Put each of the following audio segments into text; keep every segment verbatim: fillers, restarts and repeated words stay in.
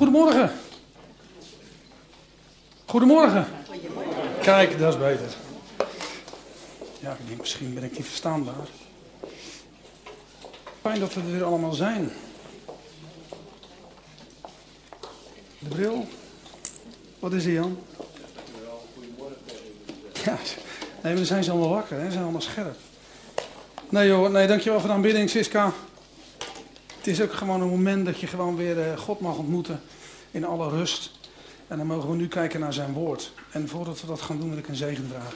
Goedemorgen. Goedemorgen. Kijk, dat is beter. Ja, ik denk, misschien ben ik niet verstaanbaar. Fijn dat we er weer allemaal zijn. De bril. Wat is er, Jan? Ja, nee, maar dan zijn ze allemaal wakker, hè? Ze zijn allemaal scherp. Nee joh, nee, dankjewel voor de aanbidding, Siska. Het is ook gewoon een moment dat je gewoon weer God mag ontmoeten in alle rust. En dan mogen we nu kijken naar zijn woord. En voordat we dat gaan doen, wil ik een zegen vragen.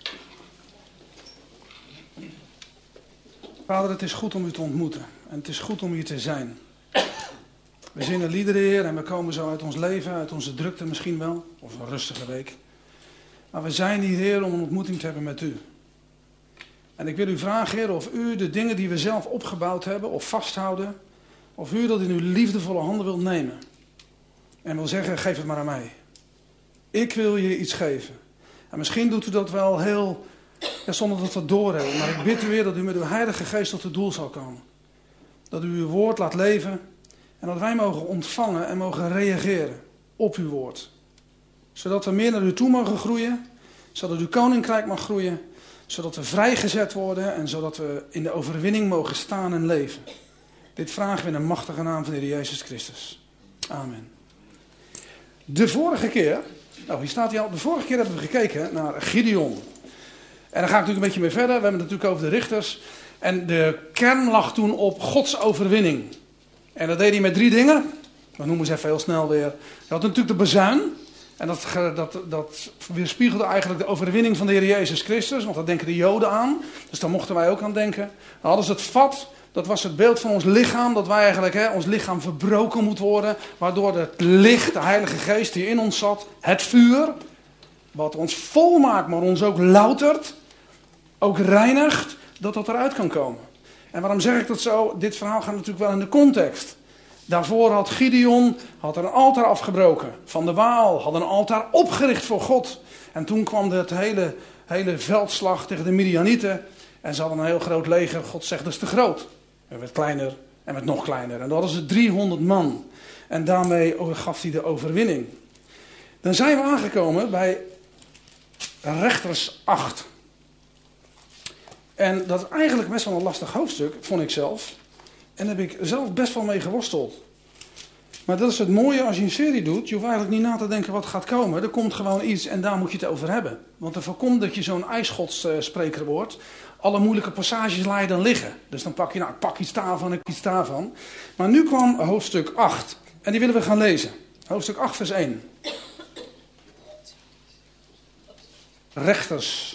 Vader, het is goed om u te ontmoeten. En het is goed om hier te zijn. We zingen liederen, Heer, en we komen zo uit ons leven, uit onze drukte misschien wel. Of een rustige week. Maar we zijn hier, Heer, om een ontmoeting te hebben met u. En ik wil u vragen, Heer, of u de dingen die we zelf opgebouwd hebben, of vasthouden, of u dat in uw liefdevolle handen wilt nemen. En wil zeggen, geef het maar aan mij. Ik wil je iets geven. En misschien doet u dat wel heel, ja, zonder dat we het doorhebben. Maar ik bid u weer dat u met uw Heilige Geest tot het doel zal komen. Dat u uw woord laat leven. En dat wij mogen ontvangen en mogen reageren op uw woord. Zodat we meer naar u toe mogen groeien. Zodat uw koninkrijk mag groeien. Zodat we vrijgezet worden. En zodat we in de overwinning mogen staan en leven. Dit vragen we in de machtige naam van de Heer Jezus Christus. Amen. De vorige keer, nou hier staat hij al, de vorige keer hebben we gekeken naar Gideon. En daar ga ik natuurlijk een beetje mee verder. We hebben het natuurlijk over de richters. En de kern lag toen op Gods overwinning. En dat deed hij met drie dingen. We noemen ze even heel snel weer. Hij had natuurlijk de bazuin. En dat, dat, dat weerspiegelde eigenlijk de overwinning van de Heer Jezus Christus. Want daar denken de Joden aan. Dus daar mochten wij ook aan denken. Dan hadden ze het vat. Dat was het beeld van ons lichaam. Dat wij eigenlijk, hè, ons lichaam verbroken moet worden. Waardoor het licht, de Heilige Geest die in ons zat. Het vuur. Wat ons volmaakt, maar ons ook loutert. Ook reinigt. Dat dat eruit kan komen. En waarom zeg ik dat zo? Dit verhaal gaat natuurlijk wel in de context. Daarvoor had Gideon had er een altaar afgebroken van de Baal. Had een altaar opgericht voor God. En toen kwam het hele, hele veldslag tegen de Midianieten. En ze hadden een heel groot leger. God zegt dat is te groot. Het werd kleiner en werd nog kleiner. En dan hadden ze driehonderd man. En daarmee gaf hij de overwinning. Dan zijn we aangekomen bij Rechters acht. En dat is eigenlijk best wel een lastig hoofdstuk, vond ik zelf. En daar heb ik zelf best wel mee geworsteld. Maar dat is het mooie als je een serie doet. Je hoeft eigenlijk niet na te denken wat gaat komen. Er komt gewoon iets en daar moet je het over hebben. Want er voorkomt dat je zo'n ijsschotspreker wordt. Alle moeilijke passages laat je dan liggen. Dus dan pak je, nou, ik pak iets daarvan, ik iets daarvan. Maar nu kwam hoofdstuk acht. En die willen we gaan lezen. Hoofdstuk acht vers één. Rechters.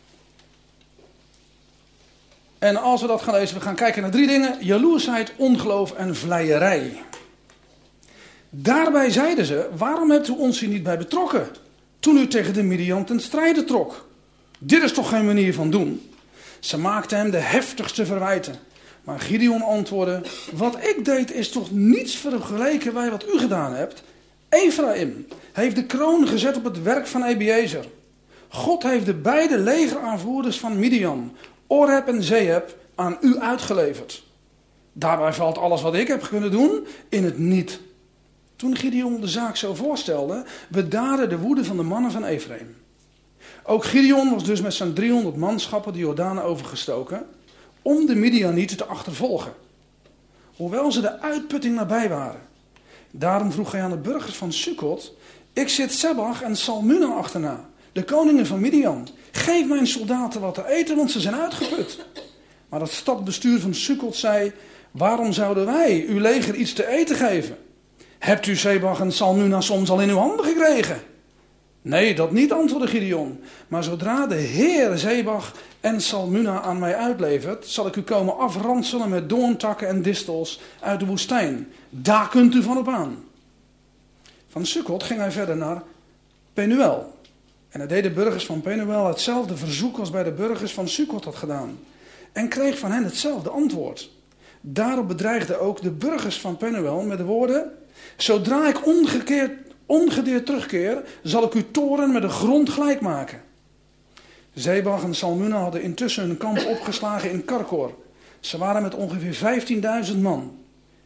En als we dat gaan lezen, we gaan kijken naar drie dingen. Jaloersheid, ongeloof en vleierij. Daarbij zeiden ze, waarom hebt u ons hier niet bij betrokken? Toen u tegen de Midian ten strijde trok. Dit is toch geen manier van doen? Ze maakten hem de heftigste verwijten. Maar Gideon antwoordde, wat ik deed is toch niets vergeleken bij wat u gedaan hebt? Ephraim heeft de kroon gezet op het werk van Ebiezer. God heeft de beide legeraanvoerders van Midian, Oreb en Zeeb, aan u uitgeleverd. Daarbij valt alles wat ik heb kunnen doen in het niet. Toen Gideon de zaak zo voorstelde, bedaarde de woede van de mannen van Ephraim. Ook Gideon was dus met zijn driehonderd manschappen de Jordaan overgestoken om de Midianieten te achtervolgen. Hoewel ze de uitputting nabij waren. Daarom vroeg hij aan de burgers van Sukkot, ik zit Sebach en Salmuna achterna, de koningen van Midian. Geef mijn soldaten wat te eten, want ze zijn uitgeput. Maar het stadbestuur van Sukkot zei, waarom zouden wij uw leger iets te eten geven? Hebt u Sebach en Salmuna soms al in uw handen gekregen? Nee, dat niet, antwoordde Gideon. Maar zodra de Heer Sebach en Salmuna aan mij uitlevert, zal ik u komen afranselen met doorntakken en distels uit de woestijn. Daar kunt u van op aan. Van Sukkot ging hij verder naar Penuel. En hij deed de burgers van Penuel hetzelfde verzoek als bij de burgers van Sukkot had gedaan. En kreeg van hen hetzelfde antwoord. Daarop bedreigden ook de burgers van Penuel met de woorden, zodra ik ongekeerd, ongedeerd terugkeer, zal ik uw toren met de grond gelijk maken. Zebach en Salmuna hadden intussen hun kamp opgeslagen in Karkor. Ze waren met ongeveer vijftienduizend man.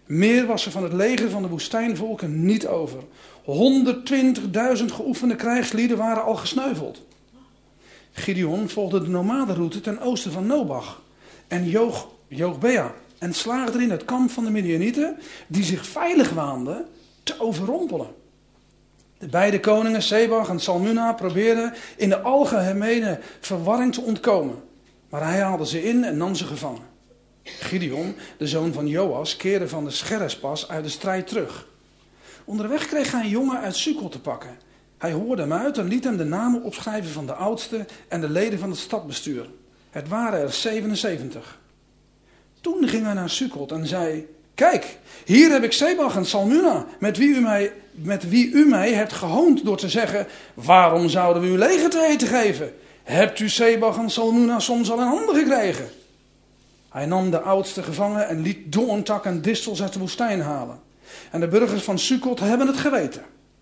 Meer was er van het leger van de woestijnvolken niet over. honderdtwintigduizend geoefende krijgslieden waren al gesneuveld. Gideon volgde de nomadenroute ten oosten van Nobach en joog, Joogbea en slaagde erin het kamp van de Midianieten, die zich veilig waanden, te overrompelen. De beide koningen, Sebach en Salmuna, probeerden in de algemene verwarring te ontkomen. Maar hij haalde ze in en nam ze gevangen. Gideon, de zoon van Joas, keerde van de Scherespas uit de strijd terug. Onderweg kreeg hij een jongen uit Sukkel te pakken. Hij hoorde hem uit en liet hem de namen opschrijven van de oudste en de leden van het stadbestuur. Het waren er zevenenzeventig. Toen ging hij naar Sukkot en zei: kijk, hier heb ik Sebach en Salmuna, met wie, u mij, met wie u mij hebt gehoond door te zeggen: waarom zouden we uw leger te eten geven? Hebt u Sebach en Salmuna soms al in handen gekregen? Hij nam de oudste gevangen en liet doorntak en distels uit de woestijn halen. En de burgers van Sukkot hebben het geweten.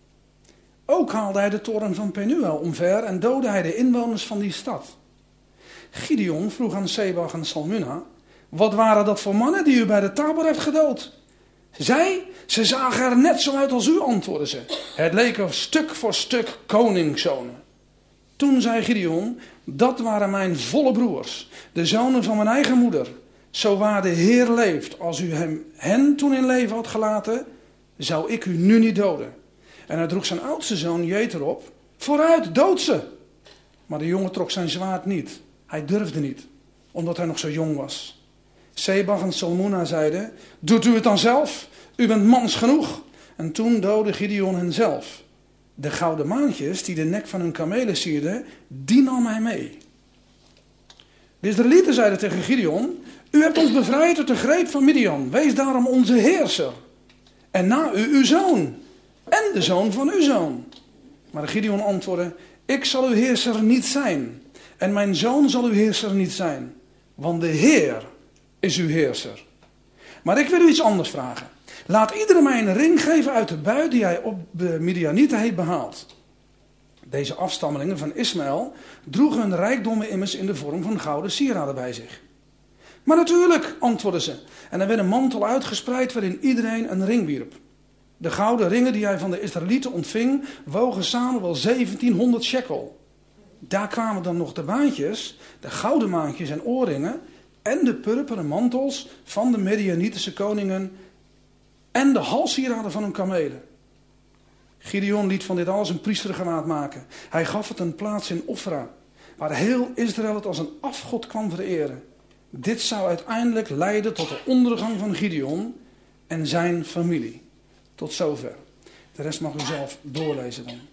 Ook haalde hij de toren van Penuel omver en doodde hij de inwoners van die stad. Gideon vroeg aan Sebach en Salmuna: wat waren dat voor mannen die u bij de Tabor hebt gedood? Zij, ze zagen er net zo uit als u, antwoordden ze. Het leek er stuk voor stuk koningszonen. Toen zei Gideon: dat waren mijn volle broers, de zonen van mijn eigen moeder. Zo waar de Heer leeft, als u hem, hen toen in leven had gelaten, zou ik u nu niet doden. En hij droeg zijn oudste zoon Jeter op: vooruit, dood ze. Maar de jongen trok zijn zwaard niet. Hij durfde niet, omdat hij nog zo jong was. Sebach en Salmuna zeiden: doet u het dan zelf? U bent mans genoeg. En toen doodde Gideon hen zelf. De gouden maantjes die de nek van hun kamelen sierden, die nam hij mee. De Israëlieten zeiden tegen Gideon: u hebt ons bevrijd uit de greep van Midian. Wees daarom onze heerser. En na u uw zoon. En de zoon van uw zoon. Maar Gideon antwoordde: ik zal uw heerser niet zijn. En mijn zoon zal uw heerser niet zijn. Want de Heer is uw heerser. Maar ik wil u iets anders vragen. Laat iedereen mij een ring geven uit de buit die hij op de Midianieten heeft behaald. Deze afstammelingen van Ismaël droegen hun rijkdommen immers in de vorm van gouden sieraden bij zich. Maar natuurlijk, antwoordden ze. En er werd een mantel uitgespreid waarin iedereen een ring wierp. De gouden ringen die hij van de Israëlieten ontving, wogen samen wel zeventienhonderd shekel. Daar kwamen dan nog de maantjes, de gouden maantjes en oorringen en de purperen mantels van de Midianitische koningen en de halssieraden van hun kamelen. Gideon liet van dit alles een priestergewaad maken. Hij gaf het een plaats in Ofra, waar heel Israël het als een afgod kwam vereren. Dit zou uiteindelijk leiden tot de ondergang van Gideon en zijn familie. Tot zover. De rest mag u zelf doorlezen dan.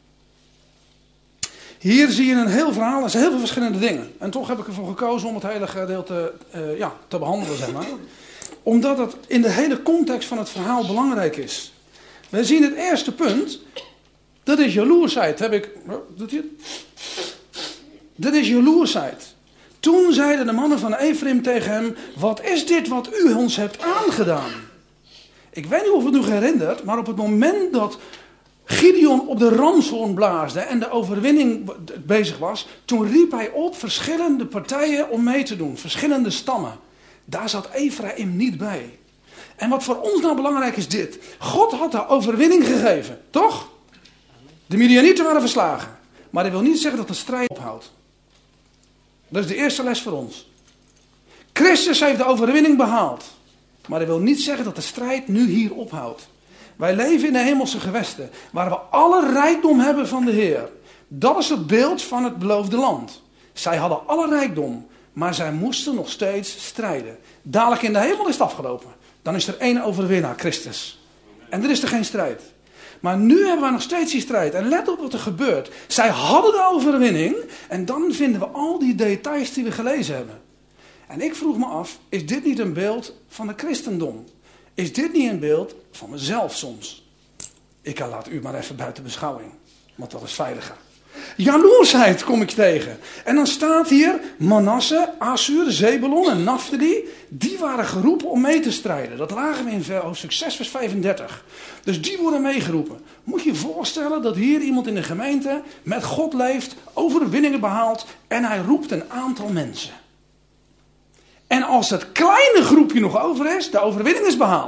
Hier zie je een heel verhaal, er zijn heel veel verschillende dingen. En toch heb ik ervoor gekozen om het hele gedeelte uh, ja, te behandelen, zeg maar. Omdat het in de hele context van het verhaal belangrijk is. We zien het eerste punt, dat is jaloersheid. Heb ik, doet hij het? Dat is jaloersheid. Toen zeiden de mannen van Ephraim tegen hem: wat is dit wat u ons hebt aangedaan? Ik weet niet of het u herinnert, maar op het moment dat Gideon op de ramshoorn blaasde en de overwinning bezig was, toen riep hij op verschillende partijen om mee te doen, verschillende stammen. Daar zat Ephraim niet bij. En wat voor ons nou belangrijk is dit: God had de overwinning gegeven, toch? De Midianieten waren verslagen, maar dat wil niet zeggen dat de strijd ophoudt. Dat is de eerste les voor ons. Christus heeft de overwinning behaald, maar dat wil niet zeggen dat de strijd nu hier ophoudt. Wij leven in de hemelse gewesten, waar we alle rijkdom hebben van de Heer. Dat is het beeld van het beloofde land. Zij hadden alle rijkdom, maar zij moesten nog steeds strijden. Dadelijk in de hemel is het afgelopen. Dan is er één overwinnaar, Christus. En er is er geen strijd. Maar nu hebben we nog steeds die strijd. En let op wat er gebeurt. Zij hadden de overwinning. En dan vinden we al die details die we gelezen hebben. En ik vroeg me af, is dit niet een beeld van het christendom? Is dit niet een beeld van mezelf soms? Ik laat u maar even buiten beschouwing. Want dat is veiliger. Jaloersheid kom ik tegen. En dan staat hier Manasse, Assur, Zebulon en Naphtali. Die waren geroepen om mee te strijden. Dat lagen we in hoofdstuk zes vers vijfendertig. Dus die worden meegeroepen. Moet je je voorstellen dat hier iemand in de gemeente met God leeft, overwinningen behaalt en hij roept een aantal mensen. En als het kleine groepje nog over is, de overwinning is behaald.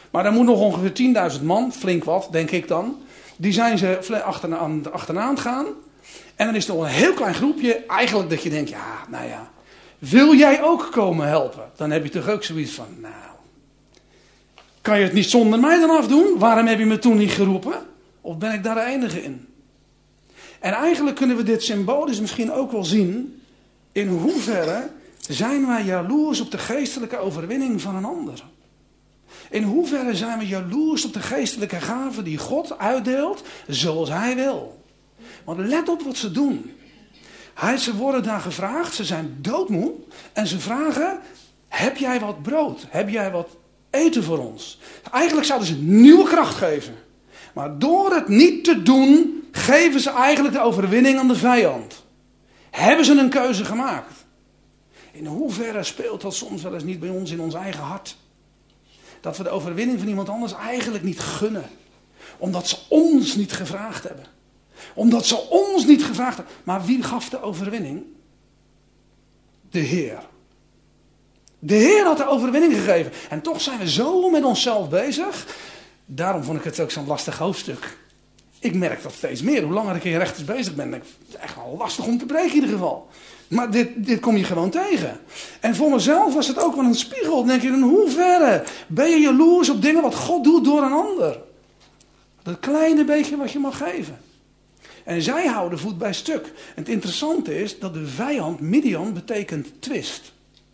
Maar er moet nog ongeveer tienduizend man, flink wat, denk ik dan. Die zijn ze achterna, achterna aan het gaan. En dan is er nog een heel klein groepje, eigenlijk dat je denkt, ja, nou ja. Wil jij ook komen helpen? Dan heb je toch ook zoiets van, nou. Kan je het niet zonder mij dan afdoen? Waarom heb je me toen niet geroepen? Of ben ik daar de enige in? En eigenlijk kunnen we dit symbolisch misschien ook wel zien. In hoeverre zijn wij jaloers op de geestelijke overwinning van een ander? In hoeverre zijn we jaloers op de geestelijke gaven die God uitdeelt zoals Hij wil? Want let op wat ze doen. Hij, ze worden daar gevraagd, ze zijn doodmoe. En ze vragen, heb jij wat brood? Heb jij wat eten voor ons? Eigenlijk zouden ze nieuwe kracht geven. Maar door het niet te doen, geven ze eigenlijk de overwinning aan de vijand. Hebben ze een keuze gemaakt? In hoeverre speelt dat soms wel eens niet bij ons in ons eigen hart? Dat we de overwinning van iemand anders eigenlijk niet gunnen. Omdat ze ons niet gevraagd hebben. Omdat ze ons niet gevraagd hebben. Maar wie gaf de overwinning? De Heer. De Heer had de overwinning gegeven. En toch zijn we zo met onszelf bezig. Daarom vond ik het ook zo'n lastig hoofdstuk. Ik merk dat steeds meer. Hoe langer ik in rechters bezig ben, denk ik, het is echt wel lastig om te breken in ieder geval. Maar dit, dit kom je gewoon tegen. En voor mezelf was het ook wel een spiegel. Dan denk je, in hoeverre ben je jaloers op dingen wat God doet door een ander? Dat kleine beetje wat je mag geven. En zij houden voet bij stuk. En het interessante is dat de vijand, Midian, betekent twist.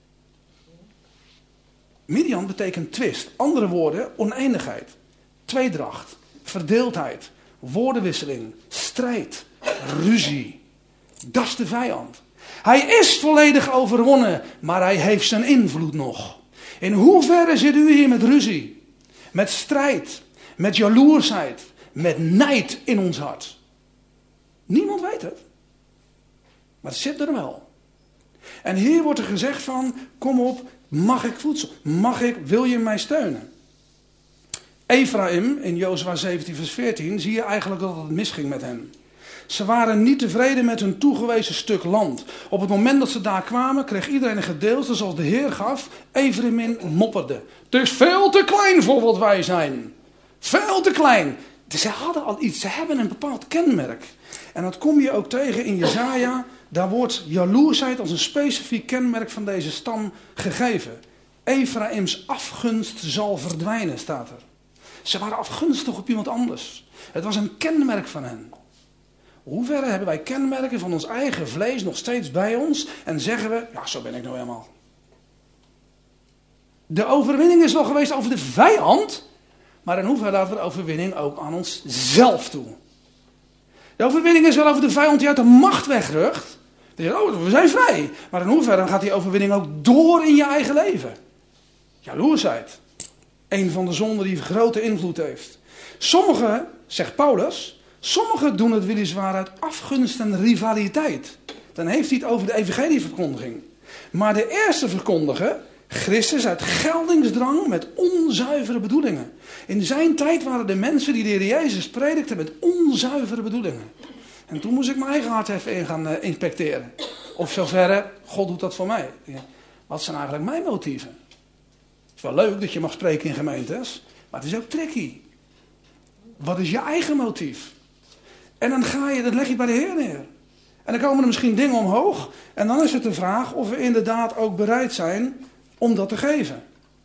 Midian betekent twist. Andere woorden, oneindigheid, tweedracht, verdeeldheid, woordenwisseling, strijd, ruzie. Dat is de vijand. Hij is volledig overwonnen, maar hij heeft zijn invloed nog. In hoeverre zit u hier met ruzie, met strijd, met jaloersheid, met nijd in ons hart? Niemand weet het. Maar het zit er wel. En hier wordt er gezegd van, kom op, mag ik voedsel? Mag ik, wil je mij steunen? Ephraim, in Jozua zeventien vers veertien, zie je eigenlijk dat het misging met hen. Ze waren niet tevreden met hun toegewezen stuk land. Op het moment dat ze daar kwamen, kreeg iedereen een gedeelte zoals de Heer gaf. Ephraim mopperde. Het is veel te klein voor wat wij zijn. Veel te klein. Ze hadden al iets, ze hebben een bepaald kenmerk. En dat kom je ook tegen in Jesaja. Daar wordt jaloersheid als een specifiek kenmerk van deze stam gegeven. Ephraims afgunst zal verdwijnen, staat er. Ze waren afgunstig op iemand anders. Het was een kenmerk van hen. Hoe ver hebben wij kenmerken van ons eigen vlees nog steeds bij ons en zeggen we, ja, zo ben ik nou helemaal. De overwinning is wel geweest over de vijand, maar in hoeverre laten we de overwinning ook aan onszelf toe. De overwinning is wel over de vijand die uit de macht wegrucht. Oh, we zijn vrij. Maar in hoeverre gaat die overwinning ook door in je eigen leven? Jaloersheid. Een van de zonden die grote invloed heeft. Sommigen, zegt Paulus, sommigen doen het weliswaar uit afgunst en rivaliteit. Dan heeft hij het over de evangelieverkondiging. Maar de eerste verkondigen Christus uit geldingsdrang met onzuivere bedoelingen. In zijn tijd waren de mensen die de Heer Jezus predikten met onzuivere bedoelingen. En toen moest ik mijn eigen hart even in gaan uh, inspecteren. Of zoverre, God doet dat voor mij. Wat zijn eigenlijk mijn motieven? Het is wel leuk dat je mag spreken in gemeentes, maar het is ook tricky. Wat is je eigen motief? En dan ga je, dat leg je bij de Heer neer. En dan komen er misschien dingen omhoog. En dan is het de vraag of we inderdaad ook bereid zijn om dat te geven.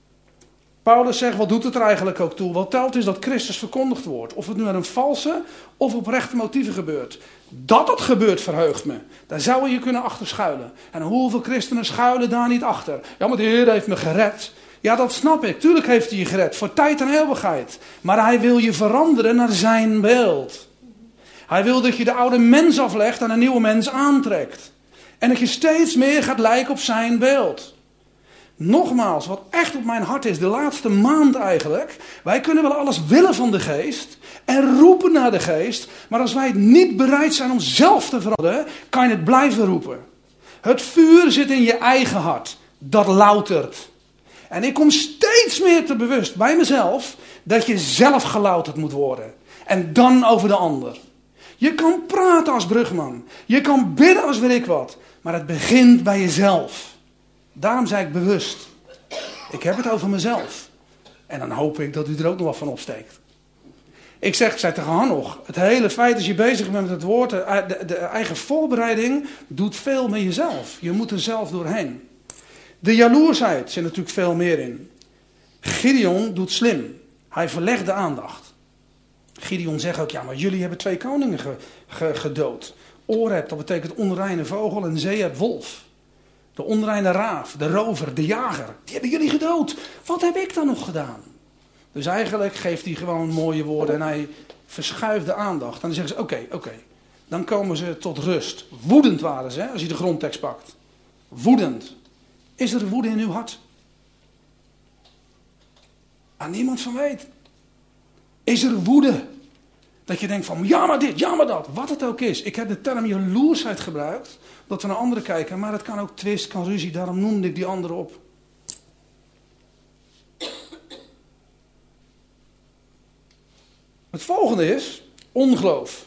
Paulus zegt, wat doet het er eigenlijk ook toe? Wat telt is dat Christus verkondigd wordt. Of het nu uit een valse of oprechte motieven gebeurt. Dat het gebeurt verheugt me. Daar zou je kunnen achter schuilen. En hoeveel christenen schuilen daar niet achter? Ja, maar de Heer heeft me gered. Ja, dat snap ik. Tuurlijk heeft hij je gered. Voor tijd en eeuwigheid. Maar hij wil je veranderen naar zijn beeld. Hij wil dat je de oude mens aflegt en een nieuwe mens aantrekt. En dat je steeds meer gaat lijken op zijn beeld. Nogmaals, wat echt op mijn hart is, de laatste maand eigenlijk. Wij kunnen wel alles willen van de geest en roepen naar de geest. Maar als wij het niet bereid zijn om zelf te veranderen, kan je het blijven roepen. Het vuur zit in je eigen hart. Dat loutert. En ik kom steeds meer te bewust bij mezelf dat je zelf gelouterd moet worden. En dan over de ander. Je kan praten als brugman. Je kan bidden als weet ik wat. Maar het begint bij jezelf. Daarom zei ik bewust. Ik heb het over mezelf. En dan hoop ik dat u er ook nog wat van opsteekt. Ik zeg, ik zei tegen Hanoch, het hele feit dat je bezig bent met het woord, de, de, de eigen voorbereiding, doet veel met jezelf. Je moet er zelf doorheen. De jaloersheid zit natuurlijk veel meer in. Gideon doet slim. Hij verlegt de aandacht. Gideon zegt ook, ja, maar jullie hebben twee koningen ge, ge, gedood. Oreb, dat betekent onreine vogel, en Zeeb, wolf. De onreine raaf, de rover, de jager, die hebben jullie gedood. Wat heb ik dan nog gedaan? Dus eigenlijk geeft hij gewoon mooie woorden en hij verschuift de aandacht. En dan zeggen ze, oké, okay, oké. Okay. Dan komen ze tot rust. Woedend waren ze, hè, als je de grondtekst pakt. Woedend. Is er woede in uw hart? Waar niemand van weet. Is er woede? Dat je denkt van, ja maar dit, ja maar dat. Wat het ook is. Ik heb de term jaloersheid gebruikt. Dat we naar anderen kijken. Maar het kan ook twist, kan ruzie. Daarom noemde ik die anderen op. Het volgende is ongeloof.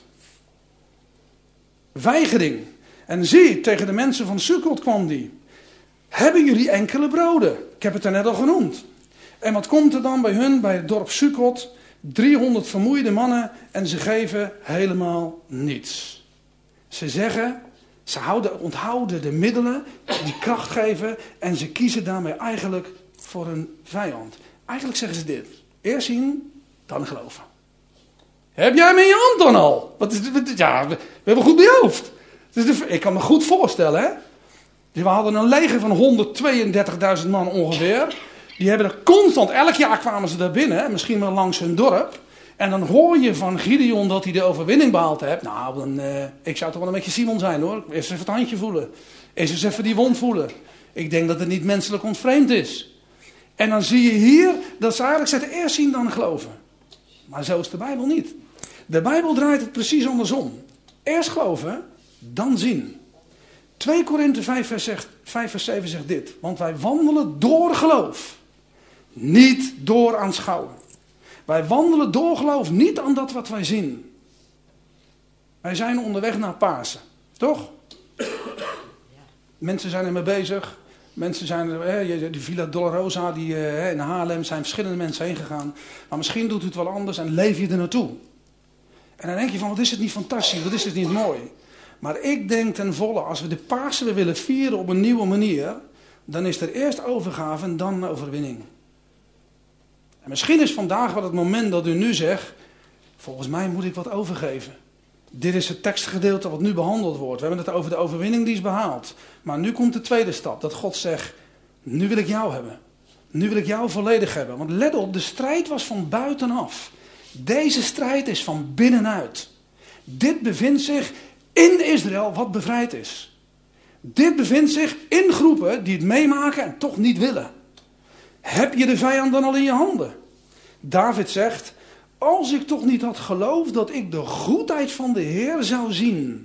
Weigering. En zie, tegen de mensen van Sukkot kwam die. Hebben jullie enkele broden? Ik heb het er net al genoemd. En wat komt er dan bij hun, bij het dorp Sukkot? driehonderd vermoeide mannen en ze geven helemaal niets. Ze zeggen, ze houden, onthouden de middelen die kracht geven en ze kiezen daarmee eigenlijk voor een vijand. Eigenlijk zeggen ze dit. Eerst zien, dan geloven. Heb jij hem in je hand dan al? Wat is, ja, we hebben goed behoofd. Dus ik kan me goed voorstellen, hè. We hadden een leger van honderdtweeëndertigduizend man ongeveer. Die hebben er constant, elk jaar kwamen ze daar binnen, misschien wel langs hun dorp. En dan hoor je van Gideon dat hij de overwinning behaald heeft. Nou, dan, uh, ik zou toch wel een beetje Simon zijn hoor. Eerst even het handje voelen. Eerst eens even die wond voelen. Ik denk dat het niet menselijk ontvreemd is. En dan zie je hier dat ze eigenlijk zeggen, eerst zien dan geloven. Maar zo is de Bijbel niet. De Bijbel draait het precies andersom. Eerst geloven, dan zien. twee Korinthe vijf vers zeven zegt dit. Want wij wandelen door geloof. Niet door aanschouwen. Wij wandelen door geloof, niet aan dat wat wij zien. Wij zijn onderweg naar Pasen. Toch? Mensen zijn ermee bezig. Mensen zijn er, die Villa Dolorosa, die, in Haarlem zijn verschillende mensen heen gegaan. Maar misschien doet het wel anders en leef je er naartoe. En dan denk je van, wat is het niet fantastisch, wat is het niet mooi. Maar ik denk ten volle, als we de Pasen weer willen vieren op een nieuwe manier, dan is er eerst overgave en dan overwinning. En misschien is vandaag wel het moment dat u nu zegt, volgens mij moet ik wat overgeven. Dit is het tekstgedeelte wat nu behandeld wordt. We hebben het over de overwinning die is behaald. Maar nu komt de tweede stap, dat God zegt, nu wil ik jou hebben. Nu wil ik jou volledig hebben. Want let op, de strijd was van buitenaf. Deze strijd is van binnenuit. Dit bevindt zich in Israël wat bevrijd is. Dit bevindt zich in groepen die het meemaken en toch niet willen. Heb je de vijand dan al in je handen? David zegt, als ik toch niet had geloofd dat ik de goedheid van de Heer zou zien.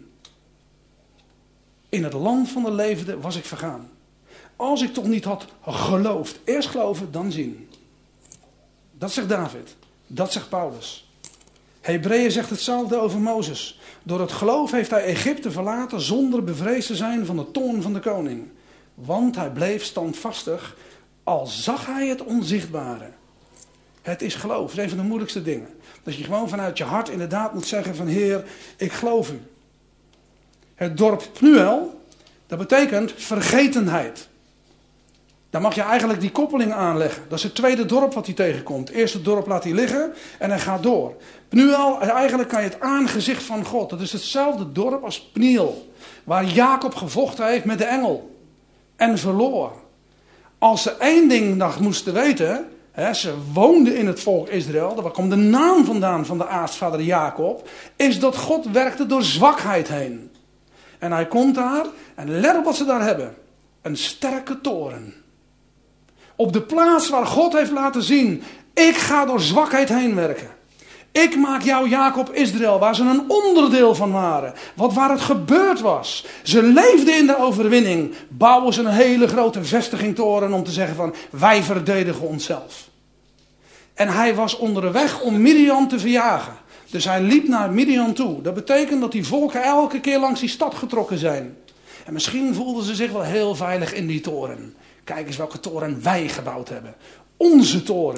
In het land van de levenden was ik vergaan. Als ik toch niet had geloofd. Eerst geloven, dan zien. Dat zegt David. Dat zegt Paulus. Hebreeën zegt hetzelfde over Mozes. Door het geloof heeft hij Egypte verlaten zonder bevreesd te zijn van de toorn van de koning. Want hij bleef standvastig, al zag hij het onzichtbare. Het is geloof. Het is een van de moeilijkste dingen. Dat je gewoon vanuit je hart inderdaad moet zeggen van Heer, ik geloof u. Het dorp Pnuel, dat betekent vergetenheid. Daar mag je eigenlijk die koppeling aanleggen. Dat is het tweede dorp wat hij tegenkomt. Het eerste dorp laat hij liggen en hij gaat door. Pnuel, eigenlijk kan je het aangezicht van God. Dat is hetzelfde dorp als Pniel. Waar Jacob gevochten heeft met de engel. En verloor. Als ze één ding nog moesten weten. Hè, ze woonden in het volk Israël. Daar kwam de naam vandaan van de aartsvader Jacob. Is dat God werkte door zwakheid heen. En hij komt daar. En let op wat ze daar hebben. Een sterke toren. Op de plaats waar God heeft laten zien. Ik ga door zwakheid heen werken. Ik maak jou Jacob Israël. Waar ze een onderdeel van waren. Wat waar het gebeurd was. Ze leefden in de overwinning. Bouwen ze een hele grote vestigingtoren. Om te zeggen van wij verdedigen onszelf. En hij was onderweg om Midian te verjagen. Dus hij liep naar Midian toe. Dat betekent dat die volken elke keer langs die stad getrokken zijn. En misschien voelden ze zich wel heel veilig in die toren. Kijk eens welke toren wij gebouwd hebben. Onze toren.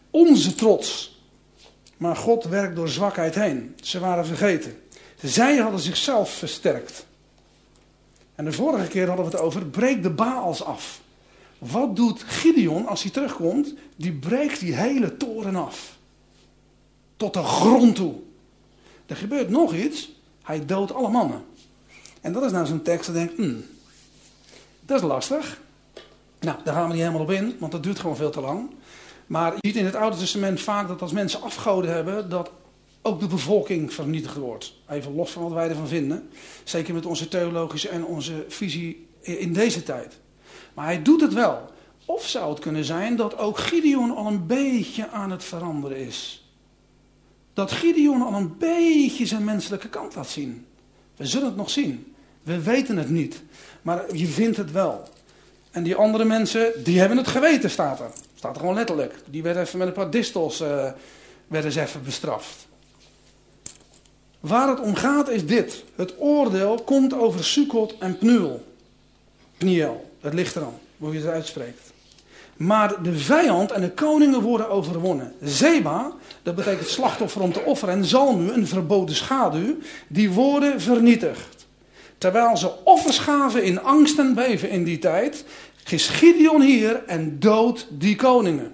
onze trots. Maar God werkt door zwakheid heen. Ze waren vergeten. Zij hadden zichzelf versterkt. En de vorige keer hadden we het over, breek de Baals af. Wat doet Gideon als hij terugkomt? Die breekt die hele toren af. Tot de grond toe. Er gebeurt nog iets. Hij doodt alle mannen. En dat is nou zo'n tekst dat denkt, hmm, dat is lastig. Nou, daar gaan we niet helemaal op in, want dat duurt gewoon veel te lang. Maar je ziet in het Oude Testament vaak dat als mensen afgoden hebben, dat ook de bevolking vernietigd wordt. Even los van wat wij ervan vinden. Zeker met onze theologische en onze visie in deze tijd. Maar hij doet het wel. Of zou het kunnen zijn dat ook Gideon al een beetje aan het veranderen is? Dat Gideon al een beetje zijn menselijke kant laat zien. We zullen het nog zien. We weten het niet. Maar je vindt het wel. En die andere mensen, die hebben het geweten, staat er. Staat er gewoon letterlijk. Die werden even met een paar distels uh, werden ze even bestraft. Waar het om gaat is dit. Het oordeel komt over Sukkot en Pnuel. Pniel, dat ligt er aan, hoe je het uitspreekt. Maar de vijand en de koningen worden overwonnen. Zeba, dat betekent slachtoffer om te offeren, en Zalmu, een verboden schaduw, die worden vernietigd. Terwijl ze offers gaven in angst en beven in die tijd, is Gideon hier en doodt die koningen.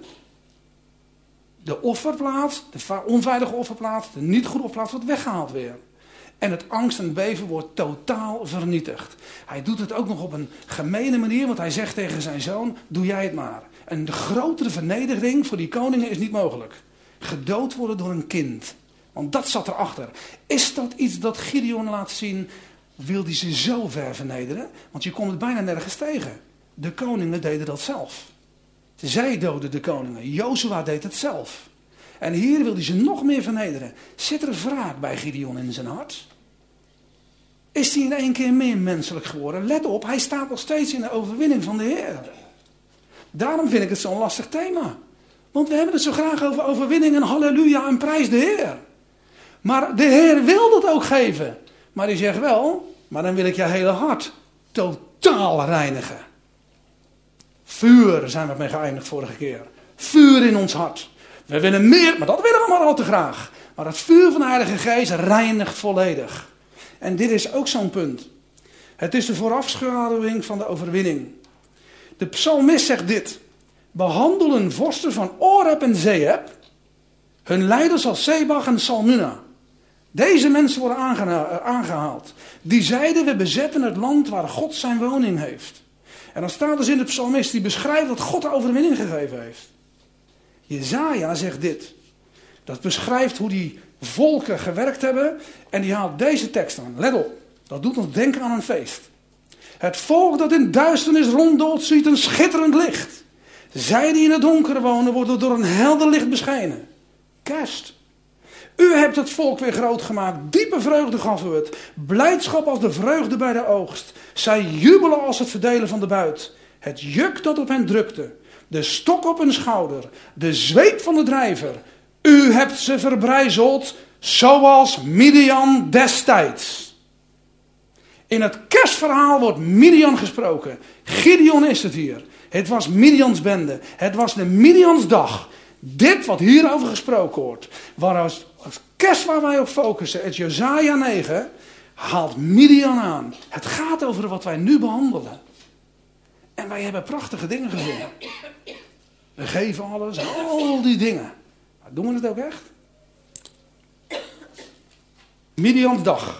De offerplaats, de onveilige offerplaats, de niet goede offerplaats wordt weggehaald weer. En het angst en beven wordt totaal vernietigd. Hij doet het ook nog op een gemene manier, want hij zegt tegen zijn zoon, doe jij het maar. En de grotere vernedering voor die koningen is niet mogelijk. Gedood worden door een kind. Want dat zat erachter. Is dat iets dat Gideon laat zien, wil hij ze zo ver vernederen? Want je komt het bijna nergens tegen. De koningen deden dat zelf. Zij doden de koningen. Jozua deed het zelf. En hier wil hij ze nog meer vernederen. Zit er wraak bij Gideon in zijn hart? Is hij in één keer meer menselijk geworden? Let op, hij staat nog steeds in de overwinning van de Heer. Daarom vind ik het zo'n lastig thema. Want we hebben het zo graag over overwinning en halleluja en prijs de Heer. Maar de Heer wil dat ook geven. Maar hij zegt wel, maar dan wil ik je hele hart totaal reinigen. Vuur zijn we mee geëindigd vorige keer. Vuur in ons hart. We willen meer, maar dat willen we maar al te graag. Maar het vuur van de Heilige Geest reinigt volledig. En dit is ook zo'n punt. Het is de voorafschaduwing van de overwinning. De psalmist zegt dit. Behandelen vorsten van Oreb en Zeeb hun leiders als Zebach en Salmuna. Deze mensen worden aangehaald. Die zeiden, we bezetten het land waar God zijn woning heeft. En dan staat dus in de psalmist die beschrijft dat God de overwinning gegeven heeft. Jesaja zegt dit. Dat beschrijft hoe die volken gewerkt hebben. En die haalt deze tekst aan. Let op. Dat doet ons denken aan een feest. Het volk dat in duisternis ronddoolt ziet een schitterend licht. Zij die in het donker wonen worden door een helder licht beschenen. Kerst. U hebt het volk weer groot gemaakt. Diepe vreugde gaf u het. Blijdschap als de vreugde bij de oogst. Zij jubelen als het verdelen van de buit. Het juk dat op hen drukte. De stok op hun schouder. De zweep van de drijver. U hebt ze verbrijzeld zoals Midian destijds. In het kerstverhaal wordt Midian gesproken. Gideon is het hier. Het was Midians bende. Het was de Midiansdag. Dit wat hierover gesproken wordt. Waar als, als kerst waar wij op focussen. Het Jesaja negen. Haalt Midian aan. Het gaat over wat wij nu behandelen. En wij hebben prachtige dingen gezien. We geven alles. Al die dingen. Maar doen we het ook echt? Midiansdag.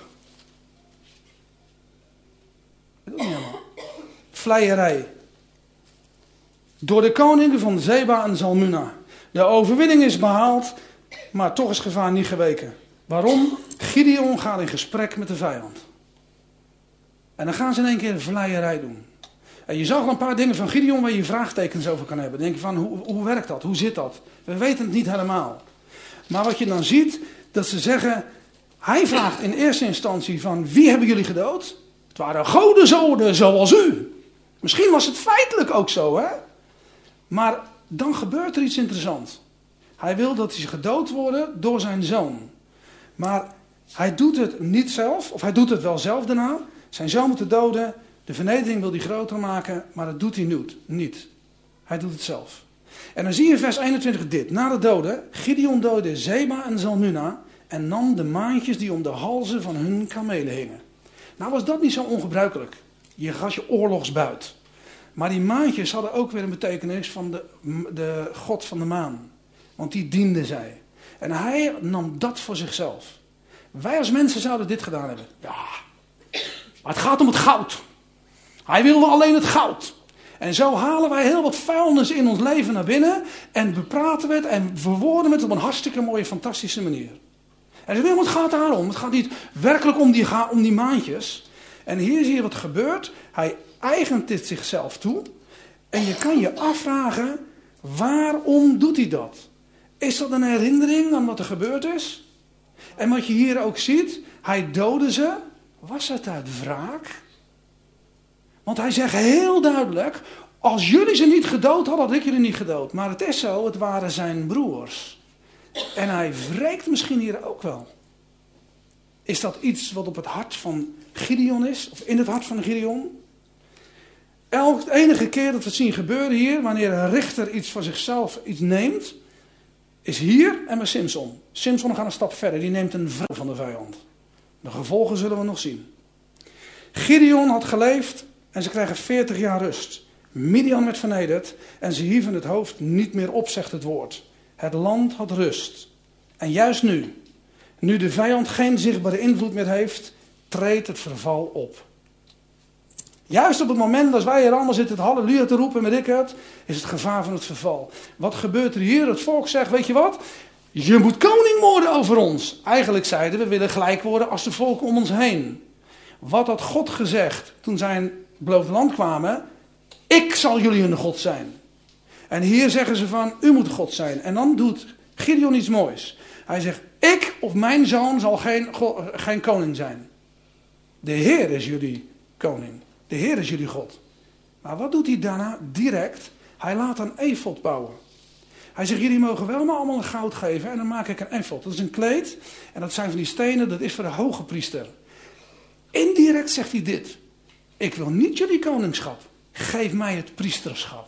Dat doen we niet helemaal. Vleierij. Door de koningen van Zeba en Zalmuna. De overwinning is behaald, maar toch is gevaar niet geweken. Waarom? Gideon gaat in gesprek met de vijand. En dan gaan ze in één keer een vleierij doen. En je zag al een paar dingen van Gideon waar je vraagtekens over kan hebben. Dan denk je van, hoe, hoe werkt dat? Hoe zit dat? We weten het niet helemaal. Maar wat je dan ziet, dat ze zeggen... Hij vraagt in eerste instantie van, wie hebben jullie gedood? Het waren godenzonen zoals u. Misschien was het feitelijk ook zo, hè? Maar dan gebeurt er iets interessants. Hij wil dat ze gedood worden door zijn zoon. Maar hij doet het niet zelf, of hij doet het wel zelf daarna. Zijn zoon moet doden, de vernedering wil hij groter maken, maar dat doet hij niet. Hij doet het zelf. En dan zie je in vers eenentwintig dit. Na de doden, Gideon doodde Zeba en Zalmunna en nam de maantjes die om de halzen van hun kamelen hingen. Nou was dat niet zo ongebruikelijk. Je gaat je oorlogsbuit. Maar die maantjes hadden ook weer een betekenis van de, de god van de maan. Want die diende zij. En hij nam dat voor zichzelf. Wij als mensen zouden dit gedaan hebben. Ja, maar het gaat om het goud. Hij wilde alleen het goud. En zo halen wij heel wat vuilnis in ons leven naar binnen. En bepraten we het en verwoorden we het op een hartstikke mooie, fantastische manier. En het gaat daarom. Het gaat niet werkelijk om die, om die maantjes. En hier zie je wat gebeurt. Hij eigent dit zichzelf toe. En je kan je afvragen, waarom doet hij dat? Is dat een herinnering aan wat er gebeurd is? En wat je hier ook ziet, hij doodde ze. Was het uit wraak? Want hij zegt heel duidelijk, als jullie ze niet gedood hadden, had ik jullie niet gedood. Maar het is zo, het waren zijn broers. En hij wreekt misschien hier ook wel. Is dat iets wat op het hart van Gideon is? Of in het hart van Gideon? Elke enige keer dat we het zien gebeuren hier, wanneer een richter iets voor zichzelf iets neemt, is hier en bij Simson. Simson gaat een stap verder, die neemt een vrouw van de vijand. De gevolgen zullen we nog zien. Gideon had geleefd en ze krijgen veertig jaar rust. Midian werd vernederd en ze hieven het hoofd niet meer op, zegt het woord. Het land had rust. En juist nu, nu de vijand geen zichtbare invloed meer heeft, treedt het verval op. Juist op het moment dat wij hier allemaal zitten het halleluja te roepen met ik het, is het gevaar van het verval. Wat gebeurt er hier? Het volk zegt, weet je wat? Je moet koning worden over ons. Eigenlijk zeiden we, we willen gelijk worden als de volken om ons heen. Wat had God gezegd toen zij in het beloofde land kwamen? Ik zal jullie hun God zijn. En hier zeggen ze van, u moet God zijn. En dan doet Gideon iets moois. Hij zegt, ik of mijn zoon zal geen, geen koning zijn. De Heer is jullie koning. De Heer is jullie God. Maar wat doet hij daarna? Direct, hij laat een efod bouwen. Hij zegt, jullie mogen wel maar allemaal een goud geven en dan maak ik een efod. Dat is een kleed en dat zijn van die stenen, dat is voor de hoge priester. Indirect zegt hij dit. Ik wil niet jullie koningschap. Geef mij het priesterschap.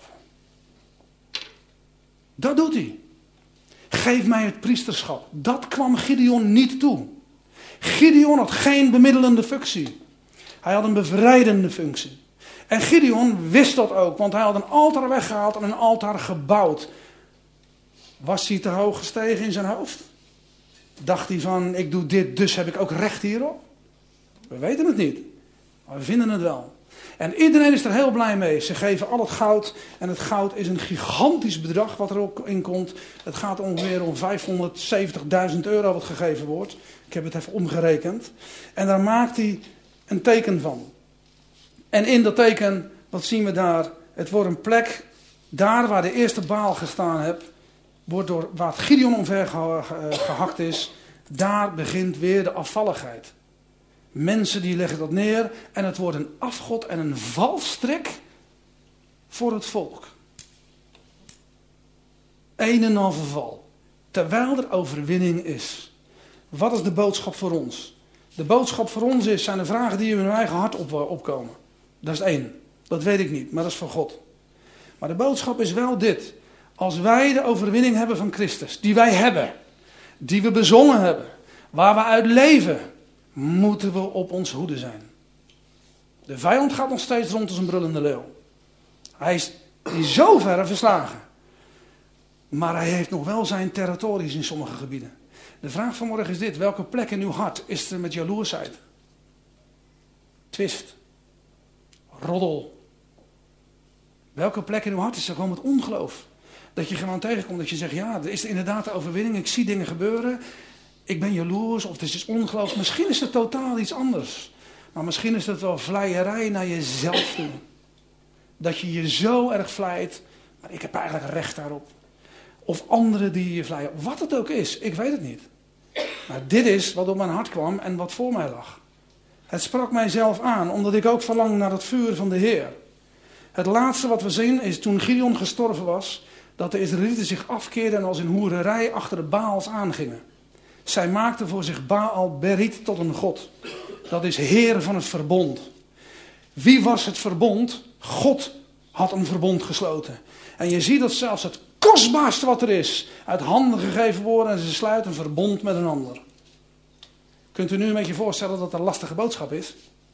Dat doet hij. Geef mij het priesterschap. Dat kwam Gideon niet toe. Gideon had geen bemiddelende functie. Hij had een bevrijdende functie. En Gideon wist dat ook, want hij had een altaar weggehaald en een altaar gebouwd. Was hij te hoog gestegen in zijn hoofd? Dacht hij van, ik doe dit, dus heb ik ook recht hierop? We weten het niet, maar we vinden het wel. En iedereen is er heel blij mee. Ze geven al het goud. En het goud is een gigantisch bedrag wat er ook in komt. Het gaat ongeveer om vijfhonderdzeventigduizend euro wat gegeven wordt. Ik heb het even omgerekend. En daar maakt hij een teken van. En in dat teken, wat zien we daar? Het wordt een plek, daar waar de eerste Baal gestaan heeft, wordt door waar het Gideon omver gehakt is, daar begint weer de afvalligheid. Mensen die leggen dat neer en het wordt een afgod en een valstrik voor het volk. Een en al verval. Terwijl er overwinning is. Wat is de boodschap voor ons? De boodschap voor ons is, zijn de vragen die in mijn eigen hart op, opkomen. Dat is één. Dat weet ik niet, maar dat is van God. Maar de boodschap is wel dit. Als wij de overwinning hebben van Christus, die wij hebben, die we bezongen hebben, waar we uit leven, moeten we op ons hoede zijn. De vijand gaat nog steeds rond als een brullende leeuw. Hij is in zoverre verslagen. Maar hij heeft nog wel zijn territories in sommige gebieden. De vraag vanmorgen is dit. Welke plek in uw hart is er met jaloersheid? Twist. Roddel. Welke plek in uw hart is er gewoon met ongeloof? Dat je gewoon tegenkomt dat je zegt, ja, er is inderdaad de overwinning. Ik zie dingen gebeuren. Ik ben jaloers of het is ongeloof. Misschien is het totaal iets anders. Maar misschien is het wel vleierij naar jezelf toe. Dat je je zo erg vlijt. Maar ik heb eigenlijk recht daarop. Of anderen die je vleien. Wat het ook is. Ik weet het niet. Maar dit is wat op mijn hart kwam en wat voor mij lag. Het sprak mijzelf aan. Omdat ik ook verlang naar het vuur van de Heer. Het laatste wat we zien is toen Gideon gestorven was. Dat de Israëlieten zich afkeerden en als in hoererij achter de Baals aangingen. Zij maakten voor zich Baal Berit tot een god. Dat is Heer van het verbond. Wie was het verbond? God had een verbond gesloten. En je ziet dat zelfs het kostbaarste wat er is uit handen gegeven worden en ze sluiten een verbond met een ander. Kunt u nu een beetje voorstellen dat het een lastige boodschap is?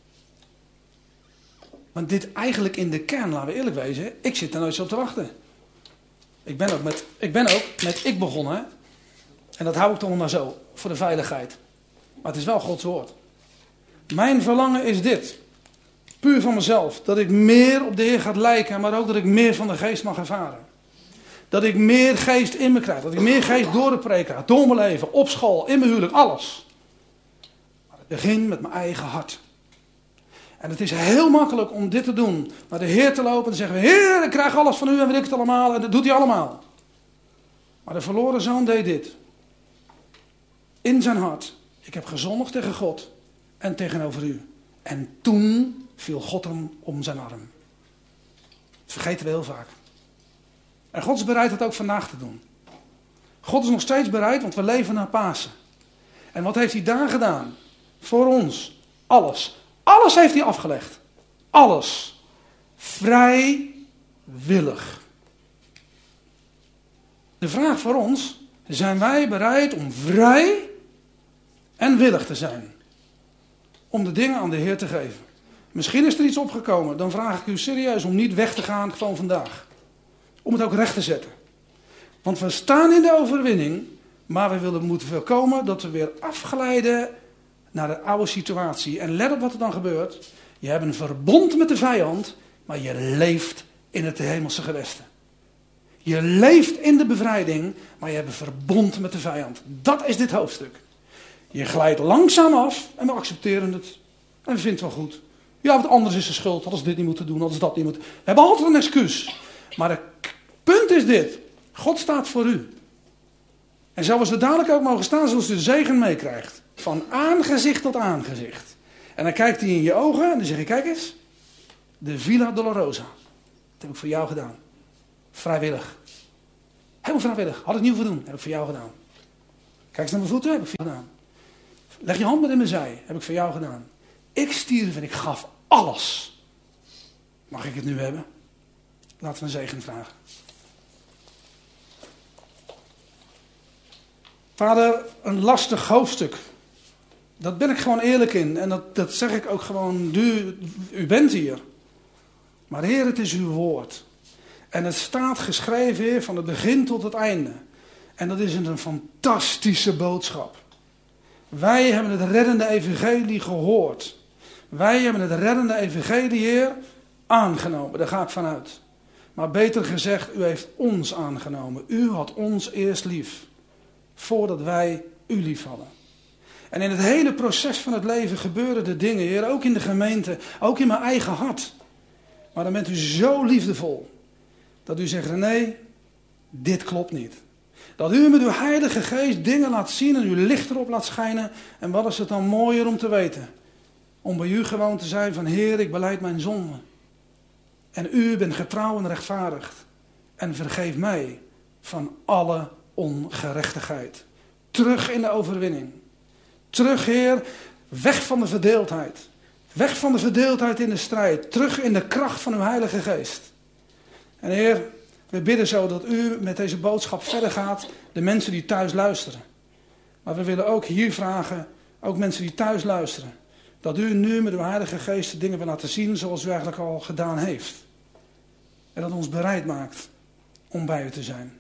Want dit eigenlijk in de kern, laten we eerlijk wezen, ik zit er nooit zo op te wachten. Ik ben ook met ik, ben ook met ik begonnen. Hè? En dat hou ik toch maar zo, voor de veiligheid. Maar het is wel Gods woord. Mijn verlangen is dit. Puur van mezelf. Dat ik meer op de Heer ga lijken, maar ook dat ik meer van de geest mag ervaren. Dat ik meer geest in me krijg. Dat ik meer geest door de preek krijg. Door mijn leven, op school, in mijn huwelijk, alles. Maar het begint met mijn eigen hart. En het is heel makkelijk om dit te doen. Naar de Heer te lopen en te zeggen, Heer, ik krijg alles van u en weet ik het allemaal. En dat doet hij allemaal. Maar de verloren zoon deed dit. In zijn hart. Ik heb gezondigd tegen God en tegenover u. En toen viel God hem om zijn arm. Dat vergeten we heel vaak. En God is bereid dat ook vandaag te doen. God is nog steeds bereid, want we leven na Pasen. En wat heeft hij daar gedaan? Voor ons. Alles. Alles heeft hij afgelegd. Alles. Vrijwillig. De vraag voor ons, zijn wij bereid om vrij en willig te zijn? Om de dingen aan de Heer te geven. Misschien is er iets opgekomen, dan vraag ik u serieus om niet weg te gaan van vandaag. Om het ook recht te zetten. Want we staan in de overwinning, maar we willen moeten voorkomen dat we weer afglijden naar de oude situatie. En let op wat er dan gebeurt. Je hebt een verbond met de vijand, maar je leeft in het hemelse gewesten. Je leeft in de bevrijding, maar je hebt een verbond met de vijand. Dat is dit hoofdstuk. Je glijdt langzaam af en we accepteren het. En we vinden het wel goed. Ja, wat anders is de schuld. Hadden ze dit niet moeten doen, hadden ze dat niet moeten. We hebben altijd een excuus. Maar het punt is dit. God staat voor u. En zoals we dadelijk ook mogen staan, zoals u de zegen meekrijgt. Van aangezicht tot aangezicht. En dan kijkt hij in je ogen en dan zeg je, kijk eens. De Villa Dolorosa. Dat heb ik voor jou gedaan. Vrijwillig. Helemaal vrijwillig. Had ik niet hoeven doen. Heb ik voor jou gedaan. Kijk eens naar mijn voeten. Heb ik voor jou gedaan. Leg je hand met in mijn zij. Heb ik voor jou gedaan. Ik stierf en ik gaf alles. Mag ik het nu hebben? Laten we een zegen vragen. Vader, een lastig hoofdstuk. Dat ben ik gewoon eerlijk in. En dat, dat zeg ik ook gewoon. U, u bent hier. Maar Heer, het is uw woord. En het staat geschreven, Heer, van het begin tot het einde. En dat is een fantastische boodschap. Wij hebben het reddende evangelie gehoord. Wij hebben het reddende evangelie, Heer, aangenomen. Daar ga ik vanuit. Maar beter gezegd, u heeft ons aangenomen. U had ons eerst lief. Voordat wij u lief hadden. En in het hele proces van het leven gebeuren de dingen, Heer. Ook in de gemeente, ook in mijn eigen hart. Maar dan bent u zo liefdevol. Dat u zegt, nee, dit klopt niet. Dat u met uw heilige geest dingen laat zien en uw licht erop laat schijnen. En wat is het dan mooier om te weten? Om bij u gewoon te zijn van, Heer, ik belijd mijn zonde. En u bent getrouw en rechtvaardig. En vergeef mij van alle ongerechtigheid. Terug in de overwinning. Terug, Heer, weg van de verdeeldheid. Weg van de verdeeldheid in de strijd. Terug in de kracht van uw heilige geest. En Heer, we bidden zo dat u met deze boodschap verder gaat. De mensen die thuis luisteren. Maar we willen ook hier vragen, ook mensen die thuis luisteren. Dat u nu met uw heilige geest de dingen wil laten zien zoals u eigenlijk al gedaan heeft. En dat ons bereid maakt om bij u te zijn.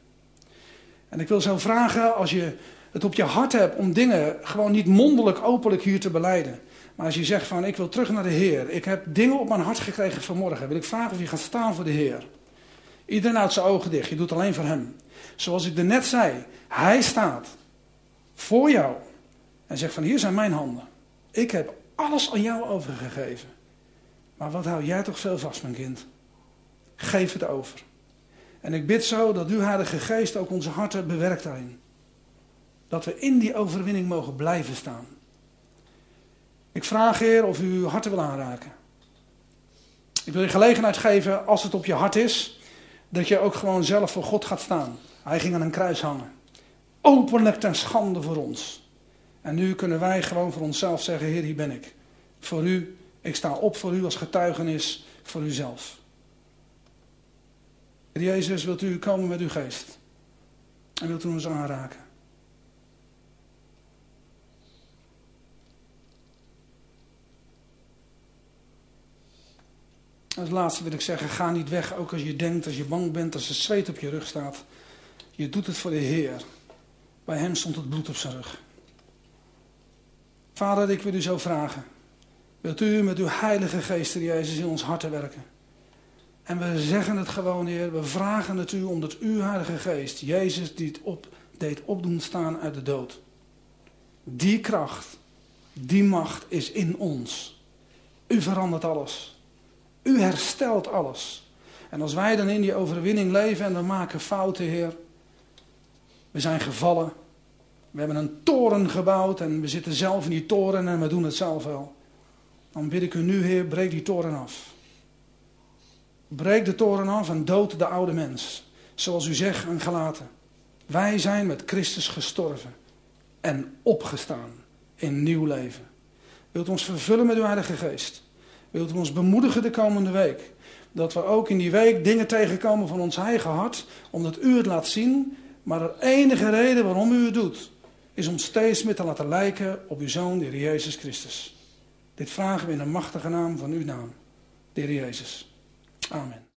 En ik wil zo vragen, als je het op je hart hebt om dingen gewoon niet mondelijk openlijk hier te belijden. Maar als je zegt van, ik wil terug naar de Heer. Ik heb dingen op mijn hart gekregen vanmorgen. Wil ik vragen of je gaat staan voor de Heer. Iedereen houdt zijn ogen dicht. Je doet alleen voor hem. Zoals ik er net zei. Hij staat voor jou. En zegt van, hier zijn mijn handen. Ik heb alles aan jou overgegeven. Maar wat hou jij toch veel vast, mijn kind? Geef het over. En ik bid zo dat uw Heilige Geest ook onze harten bewerkt daarin. Dat we in die overwinning mogen blijven staan. Ik vraag, Heer, of u uw harten wil aanraken. Ik wil je gelegenheid geven, als het op je hart is, dat je ook gewoon zelf voor God gaat staan. Hij ging aan een kruis hangen. Openlijk ten schande voor ons. En nu kunnen wij gewoon voor onszelf zeggen, Heer, hier ben ik. Voor u, ik sta op voor u als getuigenis voor uzelf. Heer Jezus, wilt u komen met uw geest? En wilt u ons aanraken. Als laatste wil ik zeggen, ga niet weg, ook als je denkt, als je bang bent, als er zweet op je rug staat. Je doet het voor de Heer. Bij hem stond het bloed op zijn rug. Vader, ik wil u zo vragen. Wilt u met uw heilige geest, Heer Jezus, in ons harten werken? En we zeggen het gewoon, Heer, we vragen het u omdat uw heilige geest, Jezus, die het op, deed opdoen staan uit de dood. Die kracht, die macht is in ons. U verandert alles. U herstelt alles. En als wij dan in die overwinning leven en we maken fouten, Heer. We zijn gevallen. We hebben een toren gebouwd en we zitten zelf in die toren en we doen het zelf wel. Dan bid ik u nu, Heer, breek die toren af. Breek de toren af en dood de oude mens. Zoals u zegt aan Galaten. Wij zijn met Christus gestorven en opgestaan in nieuw leven. Wilt u ons vervullen met uw Heilige Geest? Wilt u ons bemoedigen de komende week? Dat we ook in die week dingen tegenkomen van ons eigen hart, omdat u het laat zien. Maar de enige reden waarom u het doet, is om steeds meer te laten lijken op uw Zoon, de Heer Jezus Christus. Dit vragen we in de machtige naam van uw naam, de Heer Jezus. Amen.